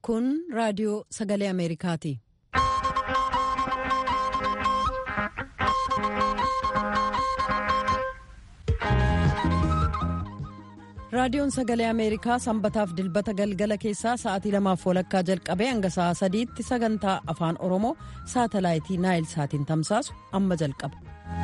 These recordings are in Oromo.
Kun raadiyoo Sagalee Ameerikaati. Raadiyoon Sagalee Ameerikaa sanbataaf dilbata galgala keessaa sa'aatii 2:00 jalqabee hanga sa'a 3tti sagantaa afaan Oromoo saatalaayitii Naayil Saatiin tamsaasu amma jalqaba.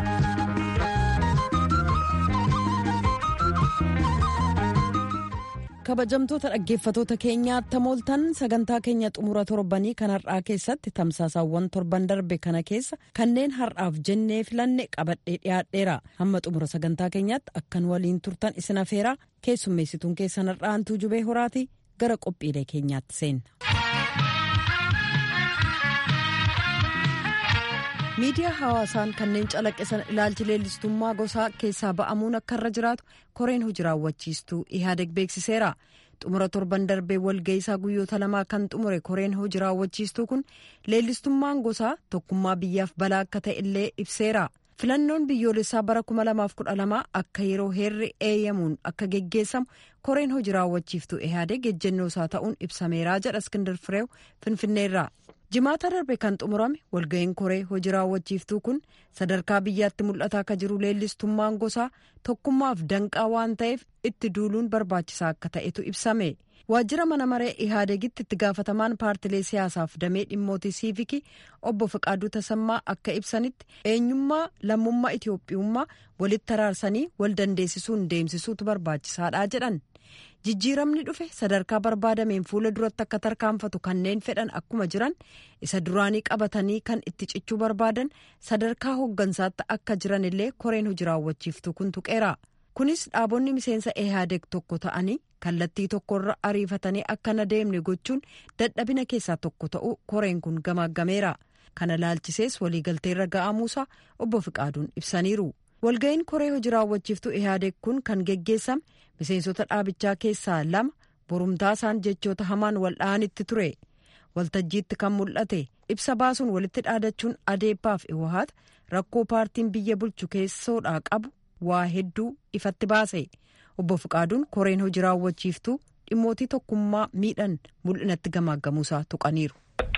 Kabajamtoota dhaggeeffatoota keenyaatti mooltan sagantaa keenya xumura torbanii kan har'aa keessatti tamsaasaawwan torban darbe kana keessa kanneen har'aaf jennee filanne qabadhee dhiyaadheera. Hamma xumura sagantaa keenyaatti akkan waliin turtan isin afeeraa keessummeessituun keessan har'aantuu jubee horaati gara qophiilee keenyaatti seenna. Miidiyaa hawaasaan kanneen calaqqisan ilaalchi leellistummaa gosaa keessaa ba'amuun akka irra jiraatu koreen hojii raawwachiistuu Ihaadeg beeksiseera. Xumura torban darbee walga'iisaa guyyoota lamaa kan xumure koreen hojii raawwachiistuu kun leellistummaan gosaa tokkummaa biyyaaf balaa akka ta'e illee ibseera. Filannoon biyyoolessaa bara 2012 akka yeroo heerri eeyyamuun akka geggeessamu koreen hojii raawwachiiftuu Ihaadeg ejjennoo isaa ta'uun ibsameera jedha Iskindar Fireew Finfinneerraa. Jimaata darbe kan xumurame walga'iin koree hojii raawwachiiftuu kun sadarkaa biyyaatti mul'ataa akka jiru leellistummaan gosaa tokkummaaf danqaa waan ta'eef itti duuluun barbaachisaa akka ta'etu ibsame. Waajjira mana maree Ihaadegitti itti gaafatamaan paartilee siyaasaaf damee dhimmootii siivikii obbo Fiqaaduu Tasammaa akka ibsanitti eenyummaa lammummaa Itiyoophiyummaa walitti araarsanii wal dandeessisuun deemsisuutu barbaachisaadha jedhan. Jijjiiramni dhufe sadarkaa barbaadameen fuula duratti akka tarkaanfatu kanneen fedhan akkuma jiran isa duraanii qabatanii kan itti cichuu barbaadan sadarkaa hooggansaatti akka jiran illee koreen hojii raawwachiiftuu kun tuqeera. Kunis dhaabonni miseensa Ihaadeg tokko ta'anii kallattii tokkorra ariifatanii akka na deemne gochuun dadhabina keessaa tokko ta'uu koreen kun gamaaggameera. Kana laalchisees waliigalteerra ga'amuusaa obbo Fiqaaduun ibsaniiru. Walga'iin koree hojii raawwachiiftuu Ihaadeg kun kan geggeessame miseensota dhaabichaa keessaa 2 borumtaasaan jechoota hamaan wal dha'anitti ture. Waltajjiitti kan mul'ate ibsa baasuun walitti dhaadachuun adeeppaaf iwahaat rakkoo paartiin biyya bulchu keessoodhaa qabu waa hedduu ifatti baase. Obbo Fiqaaduun koreen hojii raawwachiiftuu dhimmootii tokkummaa miidhan mul'inatti gamaaggamuusaa tuqaniiru.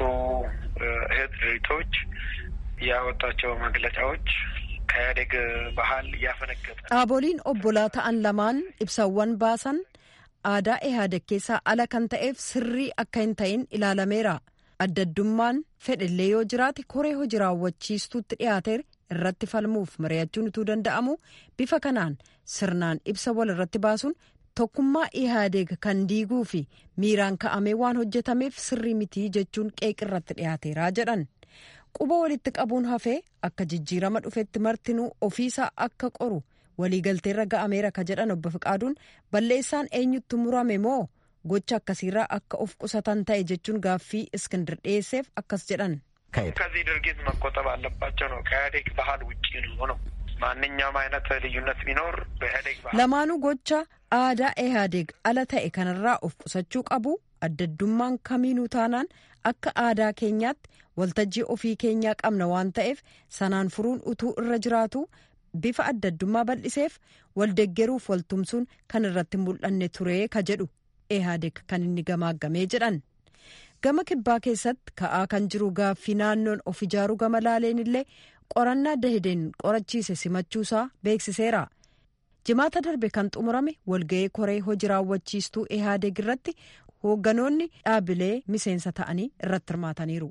ድርጅቶች ያወጣቸው መግለጫዎች ከኢህአዴግ ባህል ያፈነገጠ dhaaboliin obbolaa ta'an lamaan ibsawwan baasan aadaa Ihaadeg keessaa ala kan ta'eef sirrii akka hin ta'in ilaalameera. Addaddummaan fedhillee yoo jiraate koree hojii raawwachiistuutti dhiyaateer irratti falmuuf mari'achuun utuu danda'amu bifa kanaan sirnaan ibsa wal irratti baasuun tokkummaa Ihaadeg kan diiguu fi miiraan ka'amee waan hojjetameef sirrii mitii jechuun qeeqirratti dhiyaateeraa jedhan. Quba walitti qabuun hafee akka jijjiirama dhufetti martinuu ofiisaa akka qoru waliigalteerra ga'ameera ka jedhan obbo Fiqaaduun balleessaan eenyutti murame moo gocha akkasiirraa akka of qusatan ta'e jechuun gaaffii Iskindir dhiyeesseef akkas jedhan. ከዚህ ድርጊት መቆጠብ አለባቸው ነው ከኢህአዴግ ባህል ውጪ ነው ማንኛውም አይነት ልዩነት ቢኖር በኢህአዴግ ባህል lamaanuu gocha aadaa Ihaadeg ala ta'e kanarraa of qusachuu qabu. Addaddummaan kamiinuu taanaan akka aadaa keenyaatti waltajjii ofii keenyaa qabna waan ta'eef sanaan furuun utuu irra jiraatu bifa addaddummaa bal'iseef waldeggeruuf waltumsuun kan irratti mul'anne turee ka jedhu Ihaadeg kan inni gamaaggamee jedhan. Gama kibbaa keessatti ka'aa kan jiru gaaffii naannoon of ijaaruu gama laaleen illee qorannaa Dahideen qorachiise simachuusaa beeksiseera. Jimaata darbe kan xumurame walga'ii koree hojii raawwachiistuu Ihaadeg irratti hoogganoonni dhaabilee miseensa ta'anii irratti hirmaataniiru.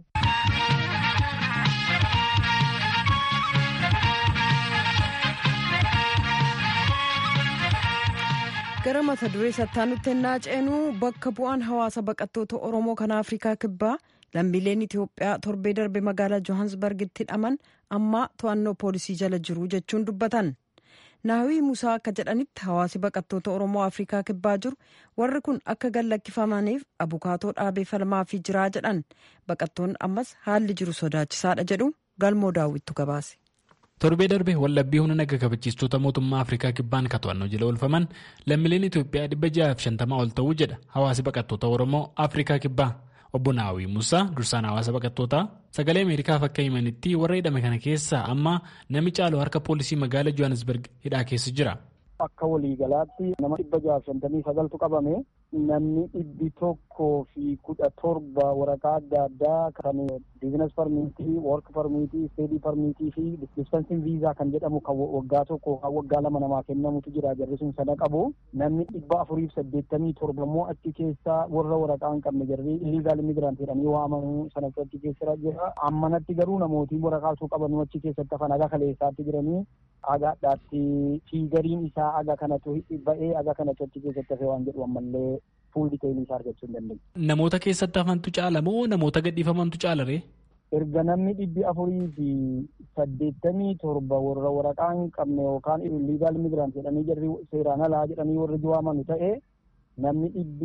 Gara mata duree sattaanutti ennaa ceenuu bakka bu'aan hawaasa baqattoota Oromoo kan Afrikaa kibbaa lammiileen Itiyoophiyaa torbee darbe magaalaa Johannesburgitti hidhaman amma to'annoo poolisii jala jiru jechuun dubbatan. Naawii Musaa akka jedhanitti hawaasi baqattoota Oromoo Afrikaa kibbaa jiru warri kun akka gallakkifamaniif abukaatoo dhaabee falmaa fi jiraa jedhan. Baqattoonni ammas haalli jiru sodaachisaadha jedhu Galmoo Daawwittu gabaase. Torbee darbe wallabbii humna naga kabachiistota mootummaa Afrikaa kibbaan ka to'annoo jala oolfaman lammiileen Itiyoophiyaa 650 ol ta'uu jedha hawaasi baqattoota Oromoo Afrikaa kibbaa. Obbo Naawii Musaa dursaan hawaasa baqattootaa sagalee Ameerikaaf akka himanitti warra hidhame kana keessaa amma nami caalu harka poolisii magaalaa Johannesburg hidhaa keessa jira. Akka waliigalaatti nama 659 qabame namni 100 117 waraqaa adda addaa kan biizines parmiitii, work parmiitii, steedii parmiitii fi dispensing viizaa kan jedhamu kan waggaa tokko kan waggaa 2 namaa kennamutu jira. Jarri sun sana qabu. Namni 487 immoo achi keessa warra waraqaa hin qabne jarri illegal immigrant jedhanii waamamu sana achi keessa jira. Ammanatti garuu namootiin waraqaa osoo qabanuu achi keessatti hafan aga kaleessaatti jiranii agaadhaatti fiigariin isaa aga kanatu ba'ee aga kanatu achi keessatti hafee waan jedhu ammallee fuul diteelii isaa argachuu hin dandeenye. Namoota keessatti hafantu caala moo namoota gadhiifamantu caala ree? Erga namni 487 warra waraqaa hin qabne yookaan illegal immigrant jedhanii jarri seeraan alaa jedhanii warri waamamu ta'e namni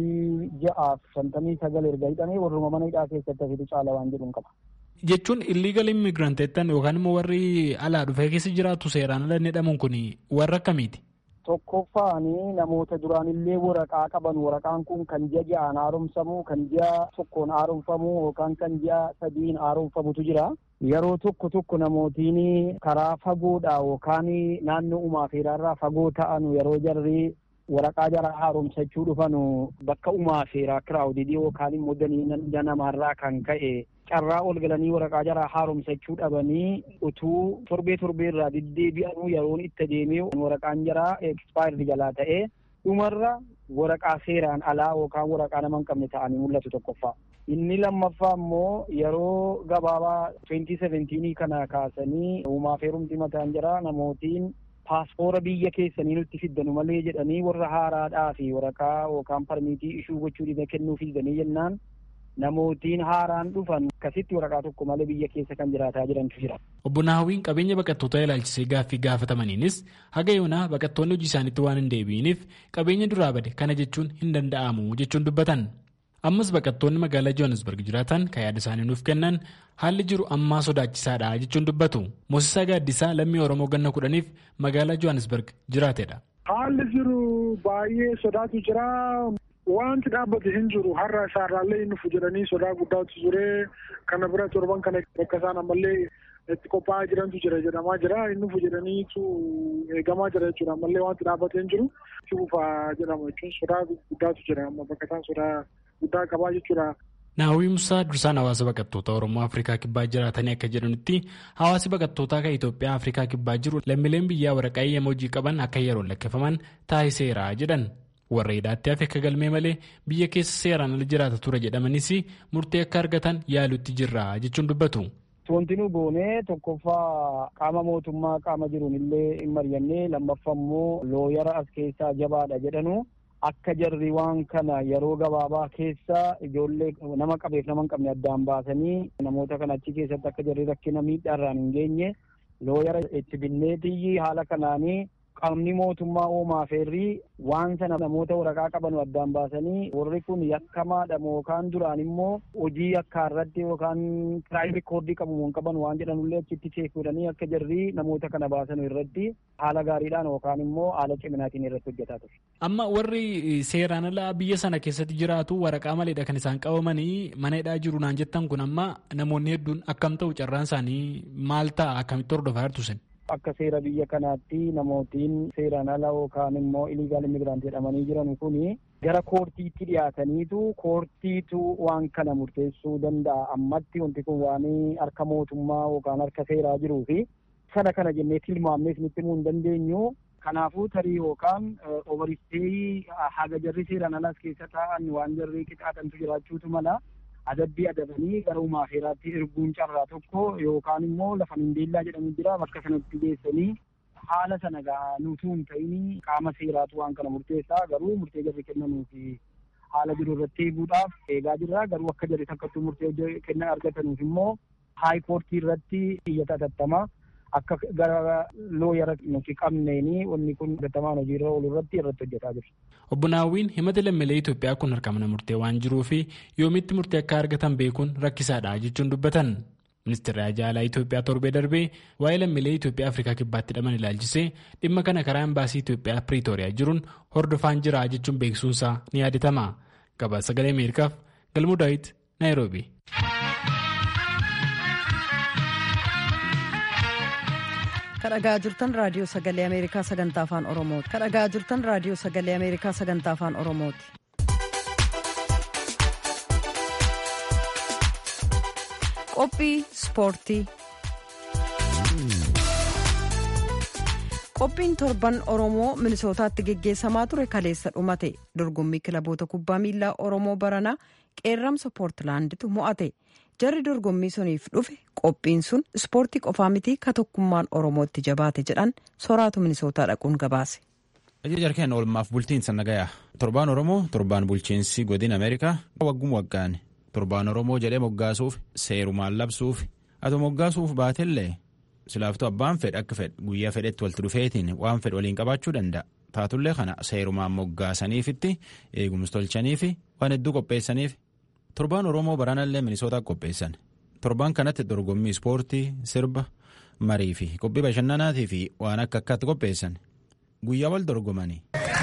659 erga hidhamee warruma mana hidhaa keessatti hafetu caala waan jedhu qaba. Jechuun illegal immigrant jettan yookaan immoo warri alaa dhufee keessa jiraatu seeraan ala jedhamuun kun warra akkamiiti? Tokkoffaani namoota duraanillee waraqaa qaban waraqaan kun kan ji'a 6 haaromsamu kan ji'a 1 haaromfamu yookaan kan ji'a 3 haaromfamutu jira. Yeroo tokko namootiin karaa fagoodha yookaan naannoo uumaa feeraarraa fagoo ta'an yeroo jarri waraqaa jara haaromsachuu dhufanu bakka uumaa feeraa kiraawudii yookaan immoo danii namaarraa kan ka'e carraa ol galanii waraqaa jara haaromsachuu dhabanii utuu torbee irraa deddeebi'anuu yeroon itti deemee waraqaan jara expire jalaa ta'ee dhumarra waraqaa seeraan alaa yookaan waraqaa nama hin qabne ta'anii mul'atu tokkoffaa. Inni lammaffaa immoo yeroo gabaabaa 2017 kana kaasanii uumaa feerumti mataan jira namootiin paaspoora biyya keessanii nutti fiddanu malee jedhanii warra haaraadhaa fi waraqaa yookaan parmiitii ishuu gochuu dhibe kennuu fiddanii jennaan namootiin haaraan dhufan akkasitti waraqaa tokko malee biyya keessa kan jiraataa jirantu jira. Obbo Naawiin qabeenya baqattoota ilaalchisee gaaffii gaafatamaniinis haga yoonaa baqattoonni hojii isaaniitti waan hin deebi'iniif qabeenya duraa bade kana jechuun hin danda'amu jechuun dubbatan. Ammas baqattoonni magaalaa Johannesburg jiraatan kan yaada isaanii nuuf kennan haalli jiru ammaa sodaachisaadha jechuun dubbatu. Moosisaa Gaaddisaa lammii Oromoo ganna 10f magaalaa Johannesburg jiraatedha. Haalli jiru baay'ee sodaatu jira. Wanti dhaabbate hin jiru har'a isaarraallee inni jedhanii sodaa guddaatu ture. Kana bira torban kana bakka isaan ammallee itti qophaa'aa jirantu jira jedhamaa jira. Inni jedhaniitu eegamaa jira jechuudha. Ammallee wanti dhaabbate hin jiru. Cuufaa jedhama jechuun sodaa guddaatu jira. Amma bakka isaan sodaa guddaa qabaa jechuudha. Naawwii Musaa dursaan hawaasa baqattoota Oromoo Afrikaa Kibbaa jiraatanii akka jedhanitti hawaasi baqattootaa kan Itoophiyaa Afrikaa Kibbaa jiru lammiileen biyyaa waraqaa eeyyama hojii qaban akka yeroon lakkaa'aman taasiseera jedhan. Warra hidhaatti hafe akka galmee malee biyya keessa seeraan ala jiraata ture jedhamanis murtee akka argatan yaaluutti jirra jechuun dubbatu. Wanti nu goone tokkoffaa qaama mootummaa qaama jiruun illee hin mari'annee lammaffaa immoo looyara as keessaa jabaadha jedhanu. Akka jarri waan kana yeroo gabaabaa keessa ijoollee nama qabeef nama hin qabne addaan baasanii namoota kana achi keessatti akka jarri rakkina miidhaarraan hin geenye looyara itti binneetii haala kanaanii qaamni mootummaa uumaa feerrii waan sana namoota waraqaa qaban addaan baasanii warri kun yakkamaadha yookaan duraan immoo hojii akka irratti yookaan kiraayim rikoordii qabu hin qaban waan jedhanullee achitti cheekuudhanii akka jarri namoota kana baasan irratti haala gaariidhaan yookaan immoo haala ciminaatiin irratti hojjetaa ture. Amma warri seeraan alaa biyya sana keessatti jiraatu waraqaa maleedha kan isaan qabamanii mana hidhaa jiru naan jettan kun amma namoonni hedduun akkam ta'u carraan isaanii maal ta'a akkamitti hordofaa jirtu sen? Akka seera biyya kanaatti namootiin seeraan ala yookaan immoo illegal immigrant jedhamanii jiran kuni gara koortiitti dhiyaataniitu koortiitu waan kana murteessuu danda'a. Ammatti wanti kun waan harka mootummaa yookaan harka seeraa jiruu fi kana jennee tilmaamnees nutti himuu hin dandeenyu. Kanaafuu tarii yookaan obaristee haga jarri seeraan alas keessa taa'an waan jarri qixaaxantu jiraachuutu mala. Adabbii adabanii gara uumaa feeraatti erguun carraa tokko yookaan immoo lafa mindeellaa jedhamu jira bakka sanatti geessanii haala sana nutuu hin ta'in qaama seeraatu waan kana murteessaa garuu murtee jarri kennanuu fi haala jiru irratti eeguudhaaf eegaa jirra garuu akka jarri takkattuu murtee kennan argatanuuf immoo haayikoortii irratti iyyata atattamaa akka gara looyara nuti qabneeni wanni kun gatamaan hojiirra oolu irratti hojjetaa jiru. Obbo Naawwiin himata lammiilee Itoophiyaa kun harka mana murtee waan jiruu fi yoomitti murtee akka argatan beekuun rakkisaadha jechuun dubbatan. Ministeerri Ajaalaa Itoophiyaa torbee darbee waa'ee lammiilee Itoophiyaa Afrikaa Kibbaatti hidhaman ilaalchisee dhimma kana karaa embaasii Itoophiyaa Piriitooriyaa jiruun hordofaan jira jechuun beeksisuunsaa ni yaadatama. Gabaasa Sagalee Ameerikaaf Galmuu Daawit Naayiroobii. kadhagaa jirtan raadiyoo sagalee ameerikaa sagantaa afaan oromooti. kadhagaa jirtan raadiyoo sagalee ameerikaa sagantaa afaan oromooti. Qophii ispoortii. Qophiin torban Oromoo Minisootaatti geggeessamaa ture kaleessa dhumate. Dorgommii kilaboota kubbaa miilaa Oromoo Baranaa qeerramsa Poortilaanditu mo'ate. Jarri dorgommii suniif dhufe qophiin sun ispoortii qofaa miti ka tokkummaan Oromootti jabaate jedhan Soraatu Minisootaa dhaquun gabaase. Jarkeen oolmaaf bultiinsa nagayaa. Torbaan Oromoo torbaan bulchiinsi godina Ameerikaa wagguma waggaan torbaan Oromoo jedhee moggaasuuf seerumaan labsuuf ati moggaasuuf baatellee silaaftuu abbaan fedhe akka fedhe guyyaa fedhetti walitti dhufeetiin waan fedhe waliin qabaachuu danda'a. Taatullee kana seerumaan moggaasaniifitti eegumsi tolchaniifi waan hedduu qopheessaniif torbaan Oromoo Baranallee Minisootaa qopheessan. Torbaan kanatti dorgommii ispoortii, sirba, marii fi qophii bashannanaatii fi waan akka akkaatti qopheessan. Guyyaa wal dorgomanii.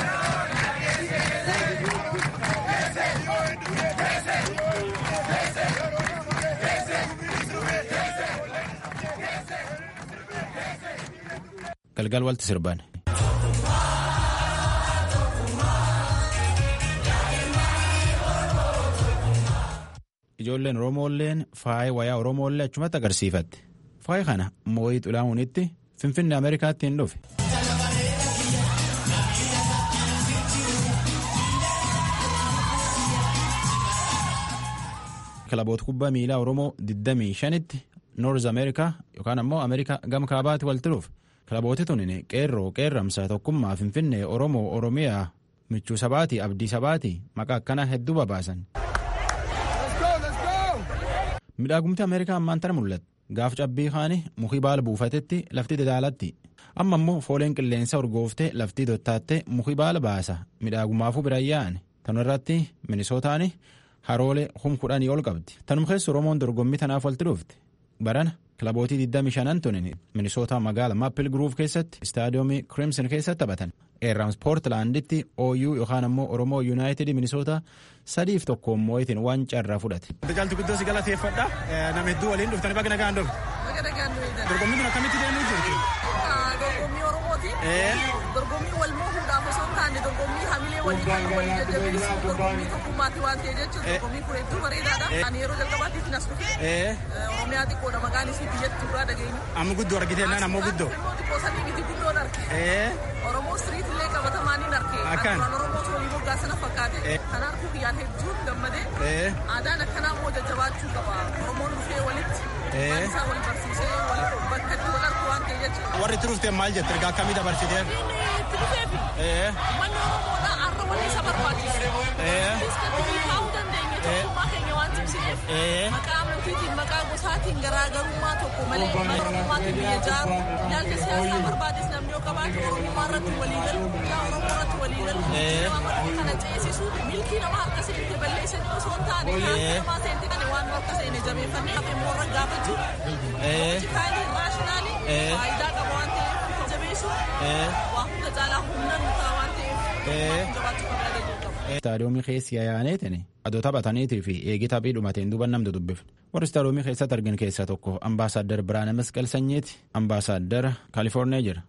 Galgal walti sirban. Ijoolleen Oromoolleen faaya wayaa Oromoollee achumatti agarsiifatte. Faaya kana moo'ii xulaamuunitti Finfinnee Ameerikaatti hin dhufe. Kilaboota kubbaa miilaa Oromoo 25tti Noorz Ameerikaa yookaan ammoo Ameerikaa gama kaabaatti walitti dhufe. Kilabooti tunin qeerramsa tokkummaa Finfinnee Oromoo Oromiyaa michuu sabaatii abdii sabaatii maqaa akkanaa hedduu babaasan. Midhaagumti Ameerikaa ammaan tana mul'ata. Gaaf cabbii kaanii mukii baala buufatetti lafti dadaalatti. Amma immoo fooleen qilleensa urgooftee laftii dottaattee mukii baala baasa. Midhaagumaafuu biraan yaa'an. Tanu irratti Minisootaan haroolee 10,000 ol qabdi. Tanum keessa Oromoon dorgommii tanaaf walitti dhufte. Barana kilabootii 25 tunin Minisootaa magaala Maappil Gruuf keessatti istaadiyoomii Crimson keessatti taphatan. Qeerramsa Poortilaanditti OU yookaan ammoo Oromoo Yuunaayitid Minisootaa 3-1 moo'itiin waan carraa fudhate. Jaaltu guddoo si galateeffadha. Nama hedduu waliin dhuftanii baga nagaan dhufu. Dorgommii kun akkamitti deemuu jirti? Dorgommii Oromooti. Dorgommii wal moohuudhaaf osoo hin taane dorgommii hamilee walii kan walii jajjabeessu dorgommii tokkummaatti waan ta'e jechuudha. Dorgommii kun hedduu bareedaadha. Ani yeroo jalqabaatiif nas dhufe. Oromiyaa xiqqoodha maqaan isii biyyatti duraa dhageenyu. Amma guddoo argitee naan ammoo guddoo. Immoo xiqqoo sadii miti guddoon arge. Oromoo street illee qabatamaan hin arge. Akkaan. Oromoo walii moggaa sana fakkaate. Kanaafuu guyyaan hedduun gammadee. Aadaan akkanaa immoo jajjabaachuu qaba. Oromoon dhufee walitti. Waan isaa wal barsiisee bakka itti wal argu waan ta'e jechuudha. Warri itti dhufte maal jette ergaa akkamii dabarsitee? Itti dhufeefi. Manni Oromoodhaa har'a waliin isa barbaachisa. Iskatti kaa'uu dandeenya tokkummaa keenya waan cimsineef. Maqaa amantiitiin maqaa gosaatiin garaagarummaa tokko malee Oromommaatiin biyya ijaaru. Ilaalcha siyaasaa barbaades namni yoo qabaatu Oromummaa irratti walii galu, Oromoo irratti walii galu. Nama kana ceesisu milkii nama harka seente balleessan osoo hin taane namaa seente kana waan harka seene jabeeffannee hafe moorra gaafachuu. Hojii raashinaali faayidaa qaba waan ta'eef jabeessu waa hunda caalaa humna nutaa waan ta'eef jabaachuu qabaa. Istaadiyoomii keessi yaa'aneetiin adoo taphataniitii fi eegii taphii dhumateen duuba namni dubbifne. Warri istaadiyoomii keessatti argin keessaa tokko ambaasaaddar Biraana Masqal Sanyiiti. Ambaasaaddara Kaalifoorniyaa jira.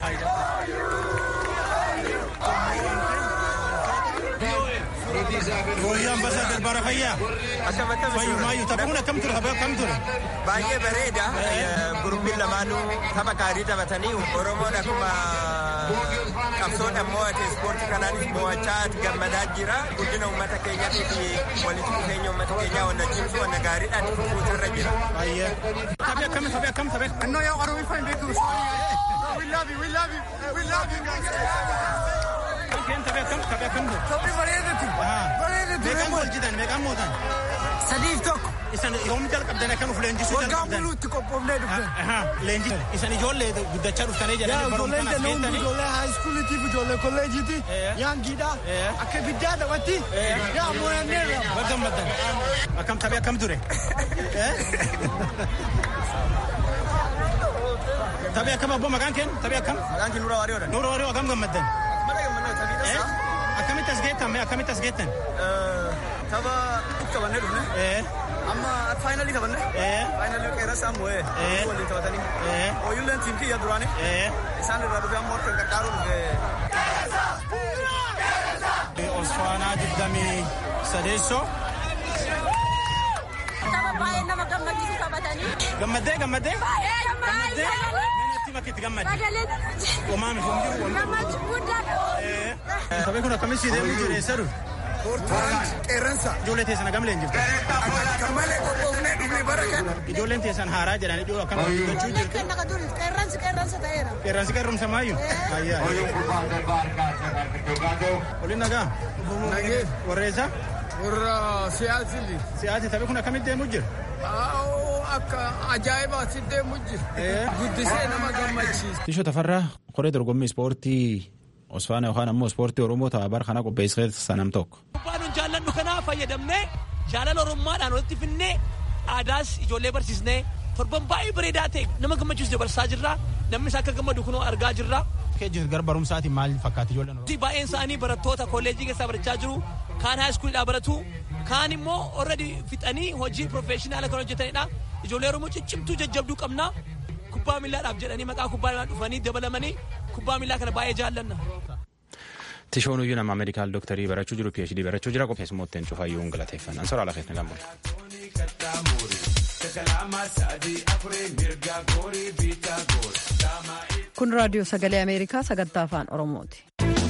Ambaasaaddar Baara Fayyaa. Fayyumaayyuu taphuun akkam ture? Baay'ee bareeda. Guruppiin lamaanuu tapha gaarii taphatanii Oromoon akkuma qabsoodhaan mo'ate ispoortii kanaanis mo'achaa gammadaa jira. Guddina uummata keenyaatii fi walitti dhufeenya uummata keenyaa wanna cimsu wanna gaariidhaan fuuturra jira. Baay'ee. Taphi akkam? Annoo yaa Oromiffaa hin beeku. We love you guys. Taphi akkam? Taphi bareedatu. Meeqaan mootan? 3-1. Isan yoom jalqabdan akkan uf leenjisuu jalqabdan? Waggaa buluutti qophoofnee dhuftan. Leenjii isan ijoollee guddachaa dhuftanii jedhanii barumsa kana seentanii. Ijoollee haayiskuuliitiif ijoollee kolleejiiti. Yaangiidha. Akka ibiddaa taphatti. Yaa moo'anneerra. Gammaddan. Taphi akkam ture? Taphi akkam abboo maqaan keen? Taphi akkam? Maqaan keen Nuura Waariyoodha. Nuura Waariyoo akkam gammaddan? Mana gammannaa taphi dhasa. Akkamitti as geettan? Tapha qabannee dhufne. Amma faayinalii taphanne. Faayinalii qeerransaa moo'ee. Waliin taphatanii. Ooyilleen tiim kiyya duraanii. Isaan irraa dhufee amma akka gargaaruun Osfaanaa 23. Tapha baay'ee nama gammachiisu taphatanii. Gammaddee. Gammaddee. Natti makitti gammaddee. Qomaami jiru. Gammachuu guddaa. Taphee kun akkamitti deemuu jiru eessa dhufu? Qeerransa. Ijoollee teessan gamlee hin jirtu. Malee qophoofnee dhufnee bara kana. Ijoolleen teessan haaraa jedhanii ijoollee akkana hojjechuu jirtu. Qeerransi ta'eera. Qeerransi qeerrumsa maayyuu? Waliin nagaa? Nagee. Warreessa? Warra siyaasili. Siyaasi taphee kun akkamitti deemuu jiru? Akka ajaa'ibaatti deemuu jiru. Guddisee nama gammachiisa. Tishoo Tafarraa koree dorgommii ispoortii Osfaana yookaan ammoo ispoortii Oromoo tapha bara kana qopheessee sanam tokko. Kubbaan jaalladhu kanaa fayyadamnee jaalala Oromummaadhaan walitti finnee aadaas ijoollee barsiisnee torban baay'ee bareedaa ta'e nama gammachiisu dabarsaa jirra. Namni isaa akka gammadu kunoo argaa jirra. Keejjis gara barumsaatiin maal fakkaata ijoolleen Oromoo? Baay'een isaanii barattoota kolleejjii keessaa barachaa jiru. Kaan haayiskuulidhaa baratu. Kaan immoo already fixanii hojii profeeshinaala kan hojjetanidha. Ijoollee Oromoo ciccimtuu jajjabduu qabna. Kubbaa miillaadhaaf jedhanii maqaa kubbaa miillaa dhufanii dabalamanii kubbaa miillaa kana baay'ee jaallanna. Tishoon uyyuu nama meedikaal dooktarii barachuu jiru PhD barachuu jira qopheessummootteen cufaayyuu galateeffannaan soraa lafeetna gammaadha. Kun raadiyoo sagalee Ameerikaa sagantaa afaan Oromooti.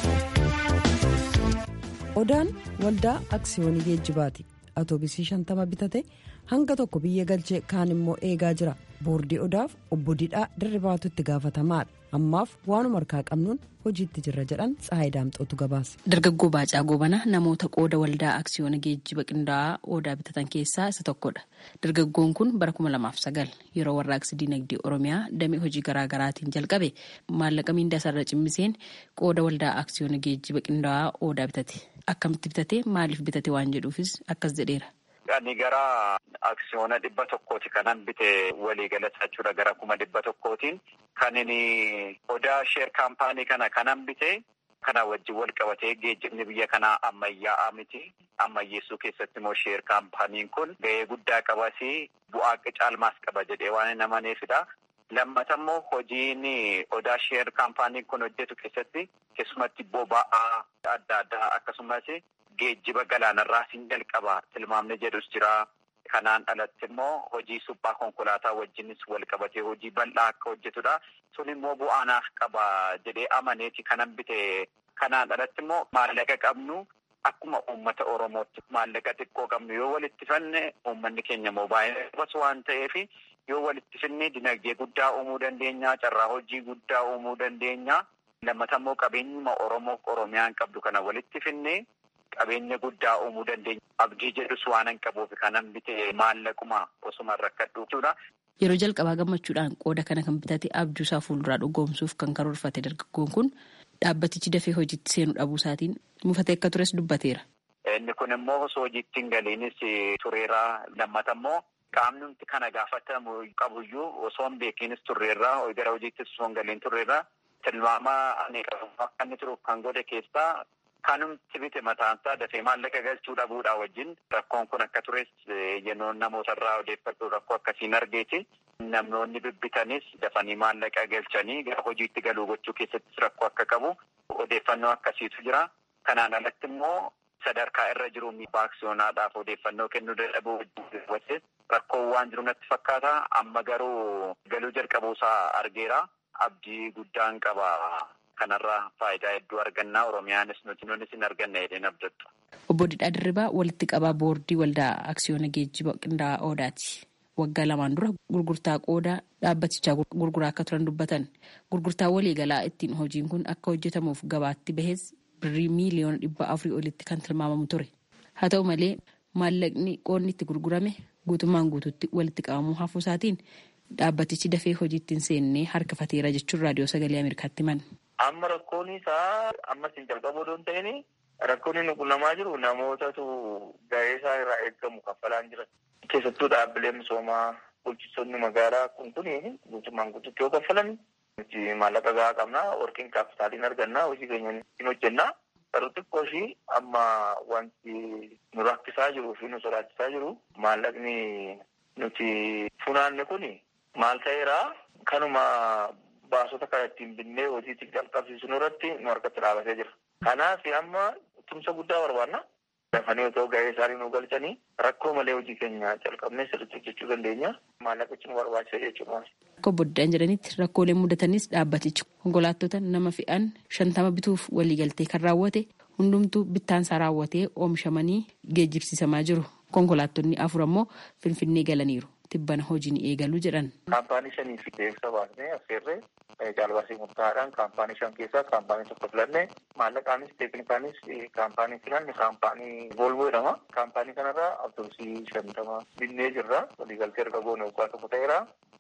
Odaan waldaa aksiyoonii geejjibaati. Atoobisii 50 bitate hanga tokko biyya galchee kaan immoo eegaa jira. Boordii odaaf obbo Didhaa Dirribaatu itti gaafatamaadha. Ammaaf waanuma harkaa qabnuun hojiitti jirra jedhan Tsahaay Daamxootu gabaase. Dargaggoo Baacaa Goobana namoota qooda waldaa aksiyoona geejjiba qindaa'aa odaa bitatan keessaa isa tokkodha. Dargaggoon kun bara 2009 yeroo warraaqsi dinagdee Oromiyaa damee hojii garaagaraatiin jalqabe maallaqa miindaa isaarra cimmiseen qooda waldaa aksiyoona geejjiba qindaa'aa odaa bitate. Akkamitti bitate maaliif bitate waan jedhuufis akkas jedheera. Ani gara aksiyoona 100 kanan bite waliigalataa jechuudha gara 100,000 kan inni odaa sheer kaampaanii kana kanan bite kana wajjin wal qabatee geejjibni biyya kanaa ammayyaa'aa miti. Ammayyeessuu keessatti immoo sheer kaampaaniin kun gahee guddaa qabasi bu'aa caalmaas qaba jedhee waan namaneefidha. Lammata immoo hojiin odaa sheer kaampaaniin kun hojjetu keessatti keessumatti boba'aa adda addaa akkasumas geejjiba galaanarraa siin jalqaba tilmaamni jedhus jira. Kanaan alatti immoo hojii suphaa konkolaataa wajjinis wal qabatee hojii bal'aa akka hojjetudha. Sun immoo bu'aanaaf qaba jedhee amaneeti kanan bite. Kanaan alatti immoo maallaqa qabnu akkuma uummata Oromootti maallaqa xiqqoo qabnu yoo walitti fanne uummanni keenya immoo baay'ee qabas waan ta'eef yoo walitti finne dinagdee guddaa uumuu dandeenya. Carraa hojii guddaa uumuu dandeenya. Lammata immoo qabeenyuma Oromiyaan qabdu kana walitti finne qabeenya guddaa uumuu dandeenya. Abdii jedhus waan hin qabuuf kanan bite maallaquma osuma rakkadhu jechuudha. Yeroo jalqabaa gammachuudhaan qooda kana kan bitate abjuu isaa fuulduraa dhugoomsuuf kan karoorfate dargaggoon kun dhaabbatichi dafee hojiitti seenuu dhabuu isaatiin mufatee akka tures dubbateera. Inni kun immoo osoo hojiitti hin galiinis tureera. Lammata immoo qaamni nuti kana gaafatamu qabuyyuu osoo hin beekinis turreerra gara hojiittis osoo hin galiin turreerra. Tilmaama ani qabu akka inni turuuf kan godhe keessaa kanumti bite mataansaa dafee maallaqa galchuu dhabuudhaa wajjin rakkoon kun akka tures yennoon namootarraa odeeffadhu rakkoo akkasiin argeeti. Namoonni bibbitanis dafanii maallaqa galchanii gara hojiitti galuu gochuu keessattis rakkoo akka qabu odeeffannoo akkasiitu jira. Kanaan alatti immoo sadarkaa irra jiru miidiyaa aksiyoonaadhaaf odeeffannoo kennuu dadhabuu wajjin rakkoon waan jiru natti fakkaata. Amma garuu galuu jalqabuusaa argeera. Abdii guddaan qaba. Kanarraa faayidaa hedduu argannaa Oromiyaanis nutis hin arganne jedheen abdattu. Obbo Didhaa Dirribaa walitti qabaa boordii waldaa aksiyoona geejjiba qindaa'aa odaati. Waggaa lamaan dura gurgurtaa qooda dhaabbatichaa gurguraa akka turan dubbatan. Gurgurtaa waliigalaa ittiin hojiin kun akka hojjetamuuf gabaatti bahes birrii miiliyoona 400 olitti kan tilmaamamu ture. Haa ta'u malee maallaqni qoodni itti gurgurame guutummaan guututti walitti qabamuu hafuu isaatiin dhaabbatichi dafee hojiitti hin seennee harkifateera jechuun raadiyoo sagalee Ameerikaatti himan. Amma rakkoon isaa ammas hin jalqabuu don ta'ini rakkoon inni quunnamaa jiru namootatu gahee isaa irraa eeggamu kaffalaan jiran. Keessattuu dhaabbilee misoomaa bulchitoonni magaalaa kun guutummaan guututti yoo kaffalan nuti maallaqa gahaa qabnaa workiin kaapitaaliin argannaa hojii keenya hin hojjennaa. Garuu xiqqoo ishii amma wanti nu rakkisaa jiruu fi nu sodaachisaa jiru maallaqni nuti funaanne kun maal ta'eeraa kanuma baasota kana ittiin binnee hojiitti jalqabsiisuu irratti nu harkatti dhaabatee jira. Kanaaf amma tumsa guddaa barbaanna. Dafanii otoo gahee isaanii nu galchanii rakkoo malee hojii keenya calqabnee sirriitti hojjechuu dandeenya. Maallaqichi nu barbaachisa jechuudha. Akka boddaan jedhanitti rakkoolee mudatanis dhaabbatichi konkolaattota nama fe'an 50 bituuf waliigaltee kan raawwate hundumtuu bittaansaa raawwatee oomishamanii geejjibsiisamaa jiru. Konkolaattonni 4 ammoo Finfinnee galaniiru. Tibbana hojiin eegaluu jedhan. Kaampaanii 5 fi beeksisa baasnee affeerree caalbaasii murtaa'aadhaan kaampaanii 5 keessaa kaampaanii tokko filannee maallaqaanis teeknikaanis kaampaanii filanne kaampaanii Volvo jedhama. Kaampaanii kanarraa awutoobusii 50 binnee jirra. Waliigaltee erga goone waggaa tokko ta'eera.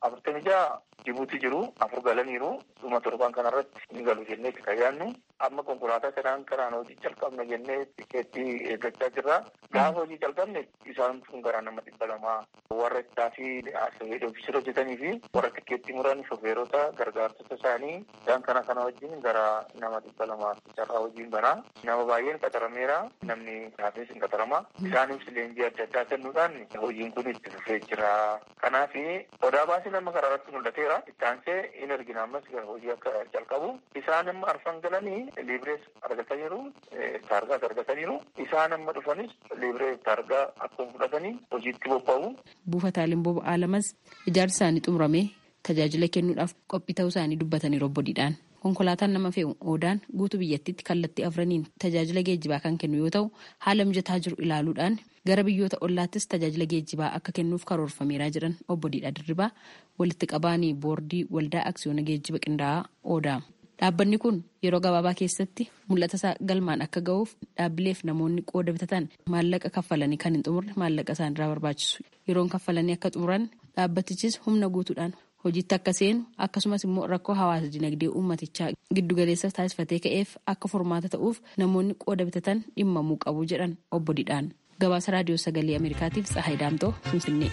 46 Jibuutii jiru 4 galaniiru. Dhuma torban kanarratti ni galu jennee itti kayyaannu. Amma konkolaataa kanaan karaan hojii calqabna jennee tikeettii eeggachaa jirra. Gaafa hojii calqabne isaan kun garaa nama 200 warra ittaafii ofiisira hojjetanii fi warra tikeettii muran shofeerota gargaartota isaanii isaan kana wajjin gara nama 200 carraa hojiin banaa. Nama baay'een qaxarameera. Namni taafis hin qaxarama. Isaanis leenjii adda addaa kennuudhaan hojiin kun itti fufee jira. Kanaaf odaa baasii nama karaa irratti mul'ateera. Ittaansee hin argina ammas hojii akka calqabu. Isaan amma arfan galanii liibirees argataniiru. Taargaas argataniiru. Isaan amma dhufanis liibiree taargaa akkuma fudhatanii hojiitti bobba'u. Buufataaleen boba'aa lamas ijaarsi isaanii xumuramee tajaajila kennuudhaaf qophii ta'uu isaanii dubbatanii robbodiidhaan. Konkolaataan nama fe'u Odaan guutuu biyyattiitti kallattii afraniin tajaajila geejjibaa kan kennu yoo ta'u haala mijataa jiru ilaaluudhaan gara biyyoota ollaattis tajaajila geejjibaa akka kennuuf karoorfameeraa jiran obbo Diidhaa Dirribaa walitti qabaanii boordii waldaa aksiyoona geejjiba qindaa'aa Odaa. Dhaabbanni kun yeroo gabaabaa keessatti mul'ata isaa galmaan akka ga'uuf dhaabbileef namoonni qooda bitatan maallaqa kaffalanii kan hin xumurre maallaqa isaanirraa barbaachisu. Yeroon kaffalanii akka xumuran dhaabbatichis humna guutuudhaan hojiitti akka seenu akkasumas immoo rakkoo hawaasa dinagdee uummatichaa giddugaleessa taasifatee ka'eef akka furmaata ta'uuf namoonni qooda bitatan dhimmamuu qabu jedhan obbo Diidhaan. Gabaasa raadiyoo sagalee Ameerikaatiif Tsahaay Daamtoo Finfinnee.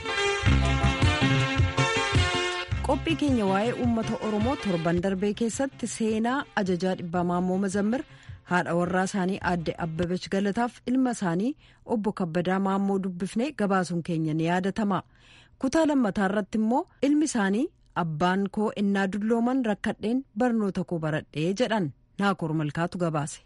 Qophii keenya waa'ee uummata Oromoo torban darbee keessatti seenaa ajajaa dhibbaa Maammoo Mazammir haadha warraa isaanii aadde Abbabech Galataaf ilma isaanii obbo Kabbadaa Maammoo dubbifnee gabaasuun keenya ni yaadatama. Kutaa lammataa irratti immoo ilmi isaanii abbaan koo innaa dullooman rakkadheen barnoota koo baradhee jedhan Naakoor Malkaatu gabaase.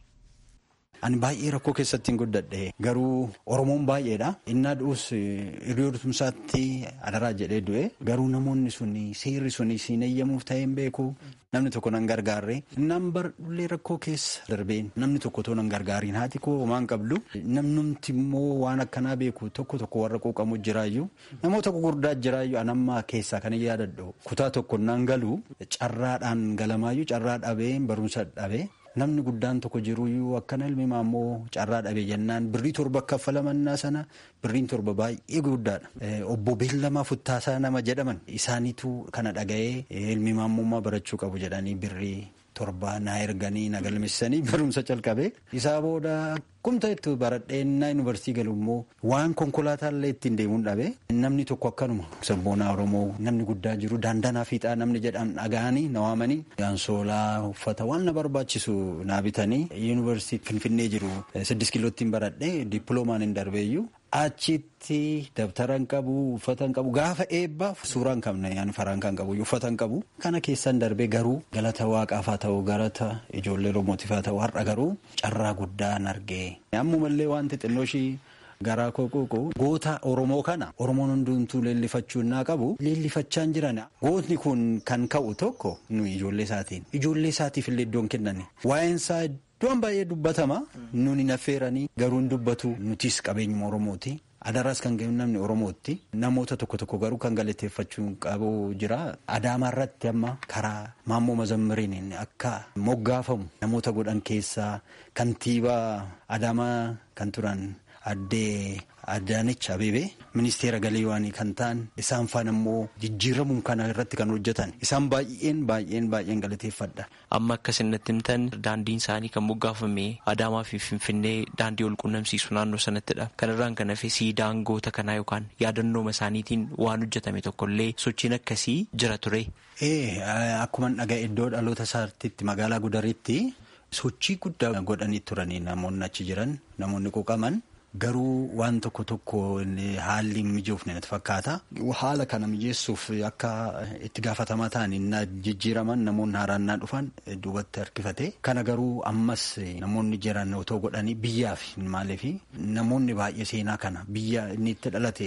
Ani baay'ee rakkoo keessatti hin guddadhe garuu Oromoon baay'eedha. Innaa du'us hiriyoortumsaatti adaraa jedhee du'e garuu namoonni suni seerri suni siin eeyyamuuf ta'ee hin beeku. Namni tokko nan gargaarre innaan bardullee rakkoo keessa darbeen namni tokko too nan gargaariin haati koo homaan qabdu namnumti immoo waan akkanaa beeku tokko warra quuqamu jiraayyuu namoota gurguddaa jiraayyuu anammaa keessaa kan yaadadhu kutaa tokko nan galu carraadhaan galamaayyuu carraa dhabeen barumsa dhabee. Namni guddaan tokko jiruyyuu akkana ilmi Maammoo carraa dhabee jennaan birrii 7 kaffalamannaa sana birriin 7 baay'ee guddaadha. Obbo Beellamaa Futtaasaa nama jedhaman isaaniitu kana dhaga'ee ilmi Maammummaa barachuu qabu jedhanii birrii 7 na erganii na galmeessanii barumsa calqabee isaa booda kumta itti baradheenna yuunivarsiitii galu immoo waan konkolaataan ittiin deemuun dhabe namni tokko akkanuma sabboonaa Oromoo namni guddaa jiru daandanaa fiixaa namni jedhan dhaga'anii na waamanii gaansoolaa uffata waan na barbaachisu na bitanii yuunivarsiitii Finfinnee jiru 6 kiilootiin baradhee dippiloomaan hin darbeeyyuu achitti dabtara hin qabu uffata hin qabu gaafa eebbaaf suuraa hin qabne yaan faraan kan qabu uffata hin qabu kana keessan darbee garuu galata waaqaaf haa ta'u galata ijoollee Oromootiif haa ta'u har'a garuu carraa guddaa argee. Ammumallee wanti xinnooshii garaa kooqooqoo goota Oromoo kana Oromoon hundumtuu leellifachuu naa qabu leellifachaa hin jiran gootni kun kan ka'u tokko nuyi ijoollee isaatiif illee iddoon kennani waa'een isaa iddoon baay'ee dubbatama nuni nafeeranii garuu hin dubbatu nutis qabeenyuma Oromooti. Adaraas kan ga'u namni Oromootti namoota tokko garuu kan galateeffachuu qabu jira. Adaamaa irratti amma karaa Maammoo Mazammiriin akka moggaafamu namoota godhan keessaa kantiibaa Adaamaa kan turan addee Adaanech Abeebee ministeera galiiwaanii kan ta'an isaan faana immoo jijjiiramuun kana irratti kan hojjetan isaan baay'een galateeffadha. Amma akka isinatti himtan daandiin isaanii kan moggaafame Adaamaa fi Finfinnee daandii wal quunnamsiisu naannoo sanattidha. Kanarraan kan hafe siidaan goota kanaa yookaan yaadannooma isaaniitiin waan hojjetame tokkollee sochiin akkasii jira ture. Akkuma dhaga'e iddoo dhaloota isaatti magaalaa Gudaritti sochii guddaa godhanii turanii namoonni achi jiran namoonni quuqaman. garuu waan tokko haalli mijoofne natti fakkaata. Haala kana mijeessuuf akka itti gaafatamaa ta'an jijjiiraman namoonni haaraan dhufan duubatti harkifate. Kana garuu ammas namoonni jiran otoo godhanii biyyaaf maaliif namoonni baay'ee seenaa kana biyya inni itti dhalate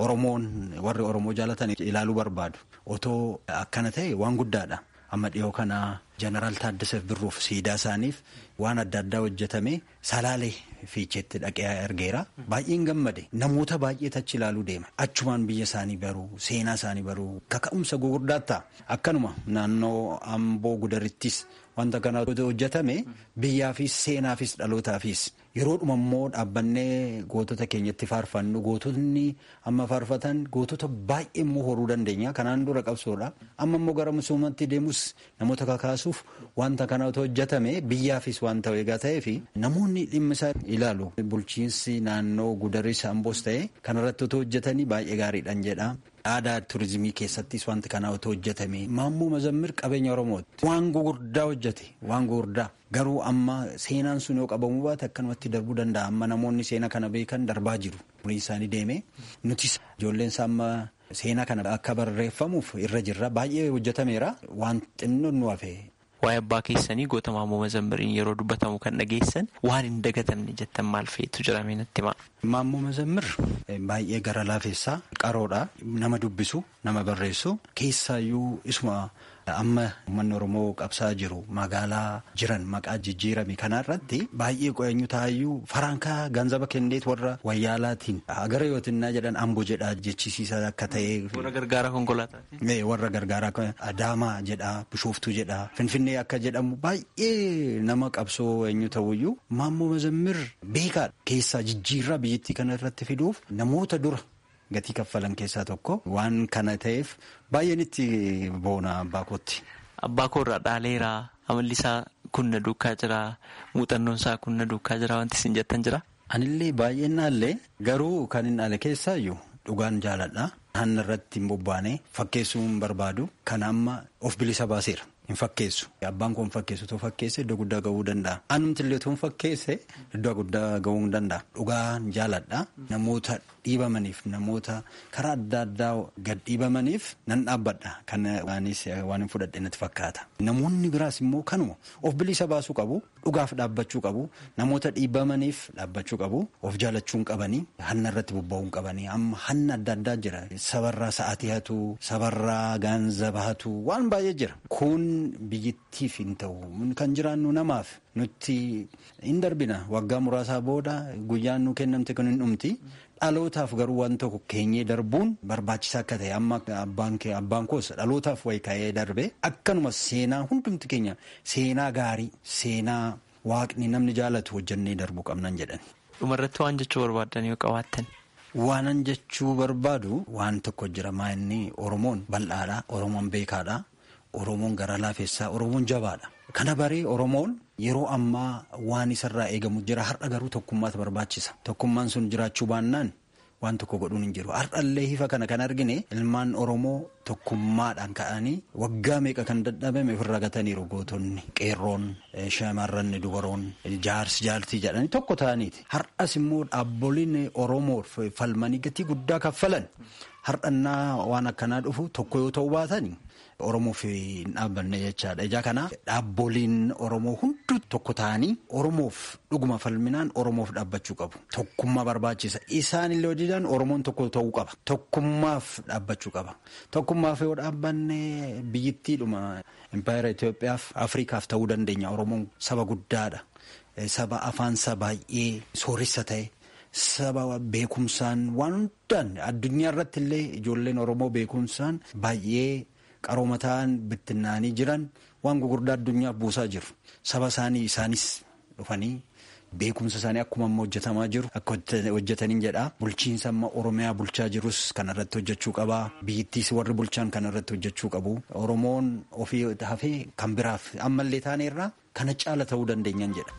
warri Oromoo jaalatan ilaaluu barbaadu. Otoo akkana ta'e waan guddaadha. Amma dhiyoo kana Jeneraal Taaddasaaf Birruuf siidaa isaaniif waan adda addaa hojjetame Salaalee fiicheetti dhaqee argeera. Baay'een gammade. Namoota baay'ee achi ilaaluu deema. Achumaan biyya isaanii baruu, seenaa isaanii baruu, kaka'umsa gugurdaa ta'a. Akkanuma naannoo Amboo Gudarittis wanta kana hojjetame biyyaafis seenaafis dhalootaafis. Yeroodhuma immoo dhaabbannee gootota keenyatti faarfannu gootonni amma faarfatan gootota baay'ee immoo horuu dandeenya. Kanaan dura qabsoodha. Amma immoo gara misoomatti deemus namoota kakaasuuf wanta kana hojjetame biyyaafis wanta eegaa ta'ee fi namoonni dhimma isaa ilaalu. Bulchiinsi naannoo Gudaris Amboos ta'e kanarratti otoo hojjetanii baay'ee gaariidhaan jedha. Aadaa turizimii keessattis wanti kanaa otoo hojjetame Maammoo Mazammir qabeenya Oromooti. Waan gugurdaa hojjete waan gugurdaa. Garuu amma seenaan sun yoo qabamuu baate akkanumatti darbuu danda'a. Amma namoonni seenaa kana beekan darbaa jiru. Umurii isaanii deeme nutis ijoolleen isaa amma seenaa kana akka barreeffamuuf irra jirra. Baay'ee hojjetameera. Waan xinnoo nu hafe. Waa'ee abbaa keessanii goota Maammoo Mazammiriin yeroo dubbatamu kan dhageessan waan hin dagatamne jettan maal feetu jedhamee natti hima. Maammoo Mazammir baay'ee gara laafessaa qaroodha. Nama dubbisu nama barreessu keessaayyuu isuma amma uummanni Oromoo qabsaa jiru magaalaa jiran maqaa jijjiirame kanarratti baay'ee qo'eenyu taayyuu farankaa ganzaba kenneet warra wayyaalaatiin agara yootinnaa jedhan Amboo jedhaa jechisiisaa akka ta'e. Warra gargaaraa konkolaataa. Warra gargaaraa Adaamaa jedhaa Bishooftuu jedhaa Finfinnee akka jedhamu baay'ee nama qabsoo eenyu ta'uyyuu Maammoo Mazammir beekaadha. Keessaa jijjiirraa biyyattii kana irratti fiduuf namoota dura gatii kaffalan keessaa tokko waan kana ta'eef baay'een itti boona abbaa kootti. Abbaa koorraa dhaaleeraa amalli isaa kunna duukaa jira muuxannoon isaa kunna duukaa jira wanti isin jettan jira. Anillee baay'een naallee garuu kan hin dhaale keessaayyuu dhugaan jaaladha. Hanna irratti hin bobbaane fakkeessuu hin barbaadu. Kana amma of bilisa baaseera. Hin fakkeessu. Abbaan koo hin fakkeessu too fakkeesse iddoo guddaa gahuu danda'a. Anumti illee too hin fakkeesse iddoo guddaa gahuu danda'a. Dhugaan jaaladha. Namoota dhiibamaniif namoota karaa adda addaa gad dhiibamaniif nan dhaabbadha. Kan waanis waan hin fudhadhe natti fakkaata. Namoonni biraas immoo kanuma of bilisa baasuu qabu. Dhugaaf dhaabbachuu qabu. Namoota dhiibamaniif dhaabbachuu qabu. Of jaalachuun qabanii hanna irratti bobba'uun qabanii amma hanna adda addaa jira. Sabarraa sa'aatii hatu sabarraa gaanzaba hatu waan baay'ee jira. Kun biyyattiif hin ta'u kan jiraannu namaaf nutti hin darbina waggaa muraasaa booda guyyaan nu kennamte kan hin dhumti dhalootaaf garuu waan tokko keenyee darbuun barbaachisaa akka ta'e amma abbaan koos dhalootaaf wayi ka'ee darbe akkanuma seenaa hundumti keenya seenaa gaarii seenaa waaqni namni jaalatu hojjannee darbuu qabnan jedhan. Dhumarratti waan jechuu barbaadan yoo qabaattan. Waanan jechuu barbaadu waan tokko jira maa'inni Oromoon bal'aadha Oromoon beekaadha. Oromoon gara laafessaa Oromoon jabaadha. Kana baree Oromoon yeroo ammaa waan isarraa eegamu jira. Har'a garuu tokkummaatu barbaachisa. Tokkummaan sun jiraachuu baannaan waan tokko godhuun hin jiru. Har'allee hifa kana kan argine ilmaan Oromoo tokkummaadhaan ka'anii waggaa meeqa kan dadhabame ofirra gataniiru gootonni qeerroon shamarranni dubaroon jaarsi jaaltii jedhanii tokko ta'aniiti. Har'as immoo dhaabboliin Oromoo falmanii gatii guddaa kaffalan har'annaa waan akkanaa dhufu tokko yoo ta'u baatanii. Oromoof hin dhaabbanne jechaadha. Ijaa kana dhaabboliin Oromoo hunduu tokko ta'anii Oromoof dhuguma falminaan Oromoof dhaabbachuu qabu. Tokkummaa barbaachisa. Isaan illee hojjetan Oromoon tokko ta'uu qaba. Tokkummaaf dhaabbachuu qaba. Tokkummaaf yoo dhaabbanne biyyittiidhuma Impaayera Itoophiyaaf Afrikaaf ta'uu dandeenya. Oromoon saba guddaadha. Saba afaansa baay'ee sooressa ta'e. Saba beekumsaan waan hundaan addunyaa irratti illee ijoolleen Oromoo beekumsaan baay'ee qarooma ta'an bittinnaanii jiran waan gugurdaa addunyaaf buusaa jiru. Saba isaanis dhufanii beekumsa isaanii akkuma amma hojjetamaa jiru akka hojjetaniin jedha. Bulchiinsa amma Oromiyaa bulchaa jirus kanarratti hojjechuu qaba. Biyyittiis warri bulchaan kanarratti hojjechuu qabu. Oromoon ofii hafee kan biraaf ammallee taaneerraa kana caala ta'uu dandeenyan jedha.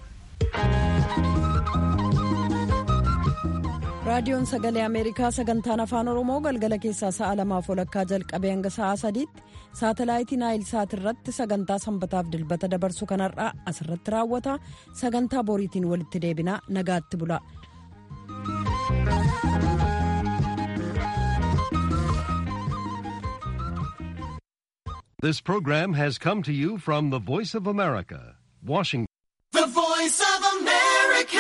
Raadiyoon Sagalee Ameerikaa sagantaan afaan Oromoo galgala keessaa sa'a 2:00 jalqabee hanga sa'a 3:00 saatalaayitii Naayil Saat irratti sagantaa sanbataaf dilbata dabarsu kanarraa asirratti raawwata. Sagantaa boriitiin walitti deebinaa nagaatti bula. This program has come to you from the Voice of America, Washington.